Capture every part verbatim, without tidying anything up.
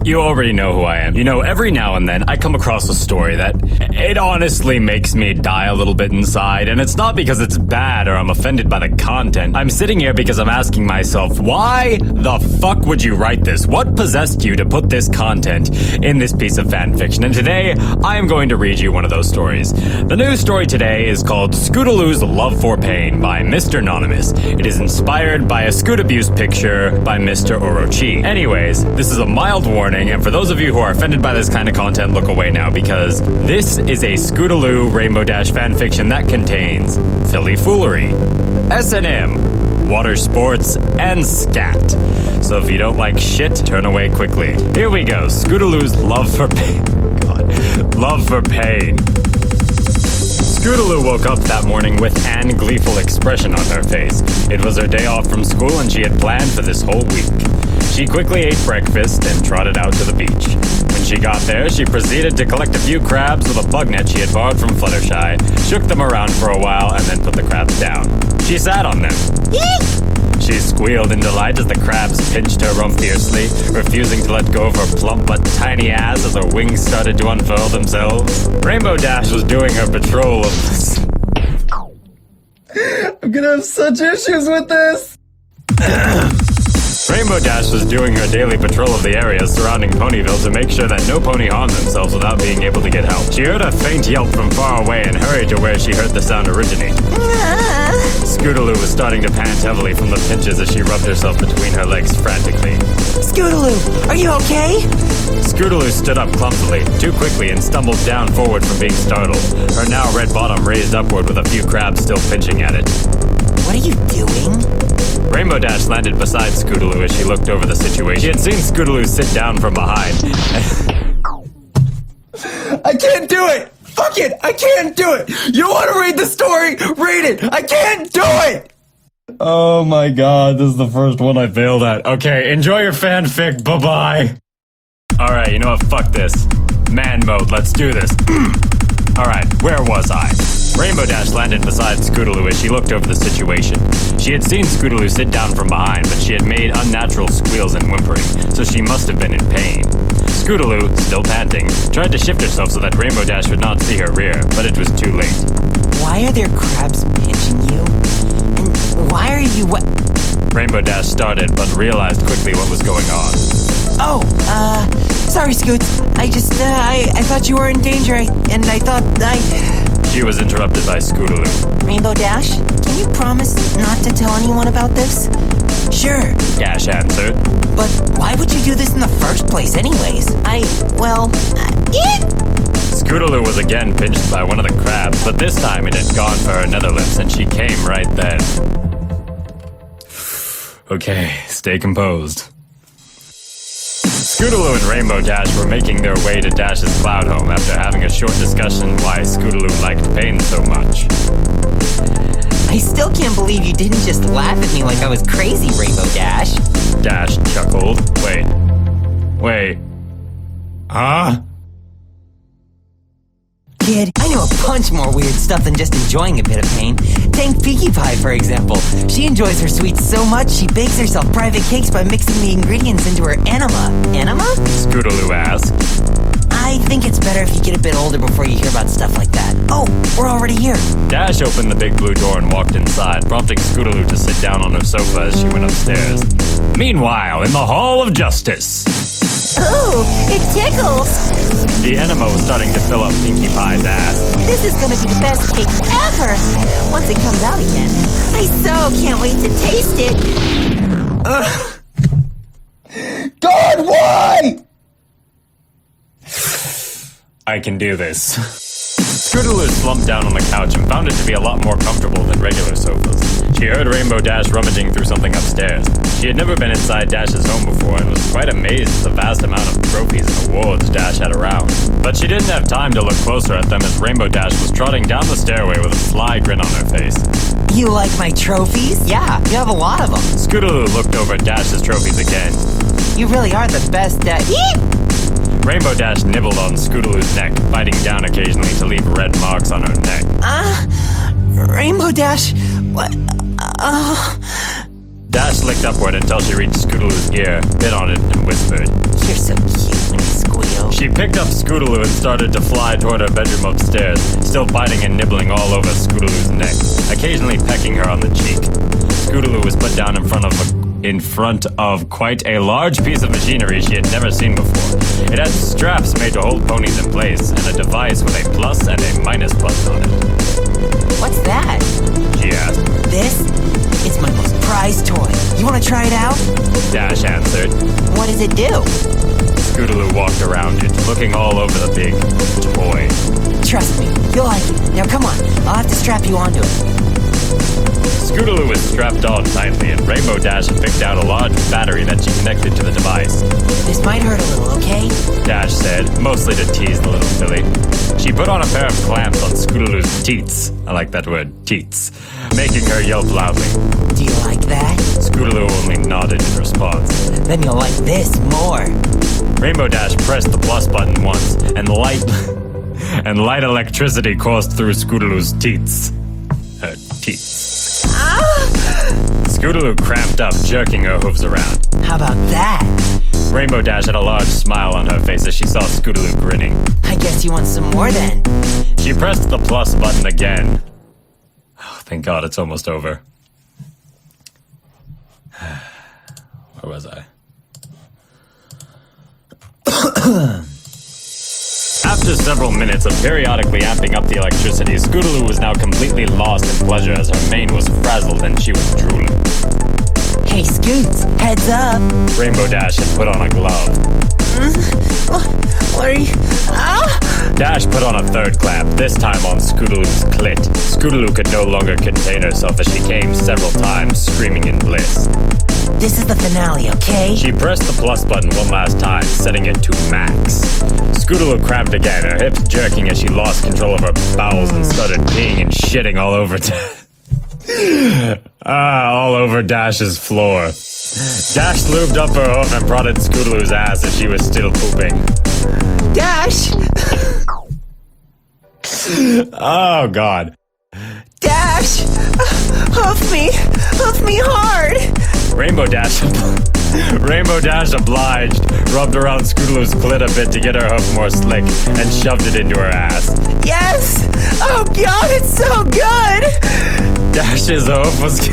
You already know who I am. You know, every now and then I come across a story that it honestly makes me die a little bit inside, and it's not because it's bad or I'm offended by the content. I'm sitting here because I'm asking myself, why the fuck would you write this? What possessed you to put this content in this piece of fan fiction? And today, I am going to read you one of those stories. The news story today is called Scootaloo's Love for Pain by Mister Anonymous. It is inspired by a Scoot abuse picture by Mister Orochi. Anyways, this is a mild warning. And for those of you who are offended by this kind of content, look away now, because this is a Scootaloo Rainbow Dash fanfiction that contains Philly foolery, S and M, water sports, and scat. So if you don't like shit, turn away quickly. Here we go, Scootaloo's Love for Pain. God. Love for Pain. Scootaloo woke up that morning with an gleeful expression on her face. It was her day off from school and she had planned for this whole week. She quickly ate breakfast and trotted out to the beach. When she got there, she proceeded to collect a few crabs with a bug net she had borrowed from Fluttershy, shook them around for a while, and then put the crabs down. She sat on them. She squealed in delight as the crabs pinched her rump fiercely, refusing to let go of her plump but tiny ass as her wings started to unfurl themselves. Rainbow Dash was doing her patrol of... I'm gonna have such issues with this! Rainbow Dash was doing her daily patrol of the area surrounding Ponyville to make sure that no pony harmed themselves without being able to get help. She heard a faint yelp from far away and hurried to where she heard the sound originate. Scootaloo was starting to pant heavily from the pinches as she rubbed herself between her legs frantically. Scootaloo, are you okay? Scootaloo stood up clumsily, too quickly, and stumbled down forward from being startled. Her now red bottom raised upward with a few crabs still pinching at it. What are you doing? Rainbow Dash landed beside Scootaloo as she looked over the situation. She had seen Scootaloo sit down from behind. I can't do it! Fuck it! I can't do it! You want to read the story? Read it! I can't do it! Oh my god, this is the first one I failed at. Okay, enjoy your fanfic, bye-bye! Alright, you know what, fuck this. Man mode, let's do this. Alright, where was I? Rainbow Dash landed beside Scootaloo as she looked over the situation. She had seen Scootaloo sit down from behind, but she had made unnatural squeals and whimpering, so she must have been in pain. Scootaloo, still panting, tried to shift herself so that Rainbow Dash would not see her rear, but it was too late. Why are there crabs pinching you? And why are you what? Rainbow Dash started, but realized quickly what was going on. Oh, uh, sorry, Scoots. I just, uh, I, I thought you were in danger, I, and I thought I... She was interrupted by Scootaloo. Rainbow Dash, can you promise not to tell anyone about this? Sure. Dash answered. But why would you do this in the first place anyways? I, well, uh, it... Scootaloo was again pinched by one of the crabs, but this time it had gone for her nether lips and she came right then. Okay, stay composed. Scootaloo and Rainbow Dash were making their way to Dash's cloud home after having a short discussion why Scootaloo liked pain so much. I still can't believe you didn't just laugh at me like I was crazy, Rainbow Dash. Dash chuckled. Wait. Wait. Huh? Kid, I know a bunch more weird stuff than just enjoying a bit of pain. Take Pinkie Pie, for example. She enjoys her sweets so much, she bakes herself private cakes by mixing the ingredients into her enema. Enema? Scootaloo asked. I think it's better if you get a bit older before you hear about stuff like that. Oh, we're already here. Dash opened the big blue door and walked inside, prompting Scootaloo to sit down on her sofa as she went upstairs. Meanwhile, in the Hall of Justice... Ooh, it tickles! The enema was starting to fill up Pinkie Pie's ass. This is gonna be the best cake ever! Once it comes out again. I so can't wait to taste it! Uh. God, why?! I can do this. Scootaloo slumped down on the couch and found it to be a lot more comfortable than regular sofas. She heard Rainbow Dash rummaging through something upstairs. She had never been inside Dash's home before and was quite amazed at the vast amount of trophies and awards Dash had around. But she didn't have time to look closer at them as Rainbow Dash was trotting down the stairway with a sly grin on her face. You like my trophies? Yeah, you have a lot of them. Scootaloo looked over at Dash's trophies again. You really are the best at... Rainbow Dash nibbled on Scootaloo's neck, biting down occasionally to leave red marks on her neck. Uh, Rainbow Dash, what, uh... Dash licked upward until she reached Scootaloo's ear, bit on it, and whispered, You're so cute. She picked up Scootaloo and started to fly toward her bedroom upstairs, still biting and nibbling all over Scootaloo's neck, occasionally pecking her on the cheek. Scootaloo was put down in front of a in front of quite a large piece of machinery she had never seen before. It had straps made to hold ponies in place, and a device with a plus and a minus button on it. What's that? She asked. This? It's my most prized toy. You want to try it out? Dash answered. What does it do? Scootaloo walked around it, looking all over the big toy. Trust me, you'll like it. Now come on, I'll have to strap you onto it. Scootaloo was strapped on tightly, and Rainbow Dash had picked out a large battery that she connected to the device. This might hurt a little, okay? Dash said, mostly to tease the little filly. She put on a pair of clamps on Scootaloo's teats. I like that word, teats, making her yelp loudly. Do you like that? Scootaloo only nodded in response. Then you'll like this more. Rainbow Dash pressed the plus button once, and light and light electricity coursed through Scootaloo's teats. Her teats. Scootaloo cramped up, jerking her hooves around. How about that? Rainbow Dash had a large smile on her face as she saw Scootaloo grinning. I guess you want some more then. She pressed the plus button again. Oh, thank God it's almost over. Where was I? After several minutes of periodically amping up the electricity, Scootaloo was now completely lost in pleasure as her mane was frazzled and she was drooling. Hey, Scoots, heads up. Rainbow Dash had put on a glove. What are you... Ah! Dash put on a third clamp, this time on Scootaloo's clit. Scootaloo could no longer contain herself as she came several times, screaming in bliss. This is the finale, okay? She pressed the plus button one last time, setting it to max. Scootaloo cramped again, her hips jerking as she lost control of her bowels and started peeing and shitting all over ah, all over Dash's floor. Dash lubed up her hoof and prodded Scootaloo's ass as she was still pooping. Dash! Oh, God. Dash! Hoof me! Hoof me hard! Rainbow Dash... Rainbow Dash obliged, rubbed around Scootaloo's clit a bit to get her hoof more slick, and shoved it into her ass. Yes! Oh God, it's so good! Dash's hoof was...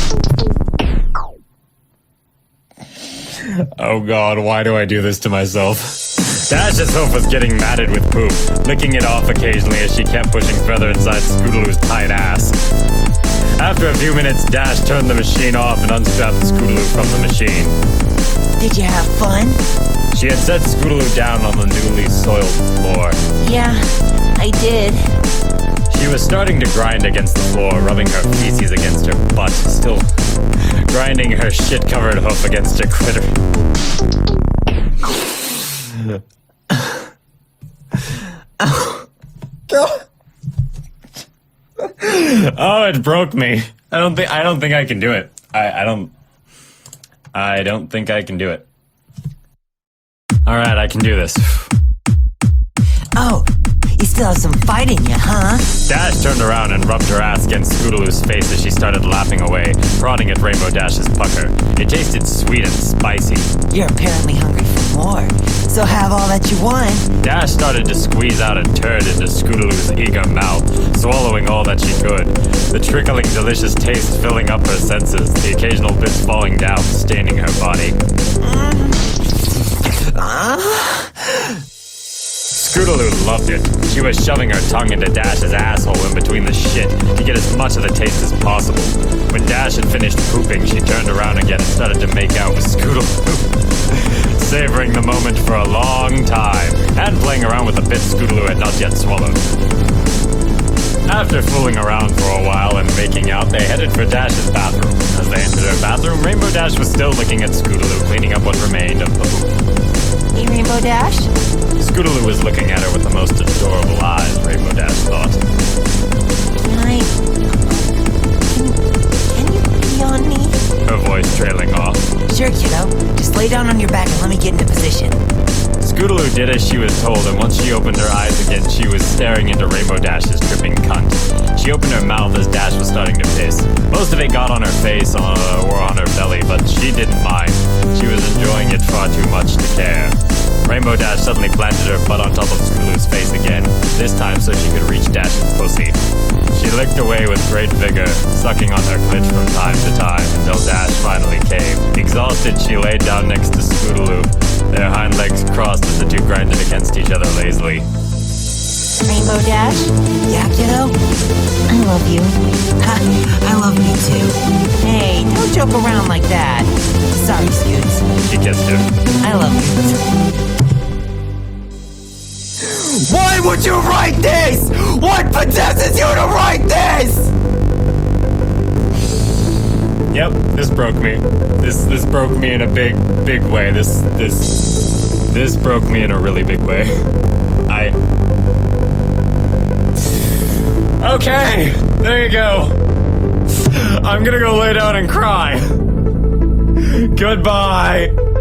Oh God, why do I do this to myself? Dash's hoof was getting matted with poop, licking it off occasionally as she kept pushing further inside Scootaloo's tight ass. After a few minutes, Dash turned the machine off and unstrapped Scootaloo from the machine. Did you have fun? She had set Scootaloo down on the newly soiled floor. Yeah, I did. She was starting to grind against the floor, rubbing her feces against her butt, still grinding her shit-covered hoof against her critter. Oh, God. Oh, it broke me. I don't think I don't think I can do it. I, I don't I don't think I can do it. Alright, I can do this. Oh, you still have some fight in you, huh? Dash turned around and rubbed her ass against Scootaloo's face as she started laughing away, prodding at Rainbow Dash's pucker. It tasted sweet and spicy. You're apparently hungry for more, so have all that you want. Dash started to squeeze out a turd into Scootaloo's eager mouth, swallowing all that she could. The trickling delicious taste filling up her senses, the occasional bits falling down, staining her body. Scootaloo loved it. She was shoving her tongue into Dash's asshole in between the shit to get as much of the taste as possible. When Dash had finished pooping, she turned around again and started to make out with Scootaloo, savoring the moment for a long time, and playing around with the bits Scootaloo had not yet swallowed. After fooling around for a while and making out, they headed for Dash's bathroom. As they entered her bathroom, Rainbow Dash was still looking at Scootaloo, cleaning up what remained of the poop. Hey, Rainbow Dash? Scootaloo was looking at her with the most adorable eyes, Rainbow Dash thought. Can I... Can, can you pee on me? Her voice trailing off. Sure, kiddo. Just lay down on your back and let me get into position. Scootaloo did as she was told, and once she opened her eyes again, she was staring into Rainbow Dash's dripping cunt. She opened her mouth as Dash was starting to piss. Most of it got on her face on, uh, or on her belly, but she didn't mind. She was enjoying it far too much to care. Rainbow Dash suddenly planted her butt on top of Scootaloo's face again, this time so she could reach Dash's pussy. She licked away with great vigor, sucking on her clit from time to time until Dash finally came. Exhausted, she laid down next to Scootaloo, their hind legs crossed as the two grinded against each other lazily. Rainbow Dash, Yeah, kiddo? I love you. Ha, I love me too. Hey, don't joke around like that. Sorry, Scoots. She kissed her. I love you. Why would you write this? What possesses you to write this? Yep, this broke me. This this broke me in a big, big way. This this this broke me in a really big way. I Okay, there you go. I'm gonna go lay down and cry. Goodbye.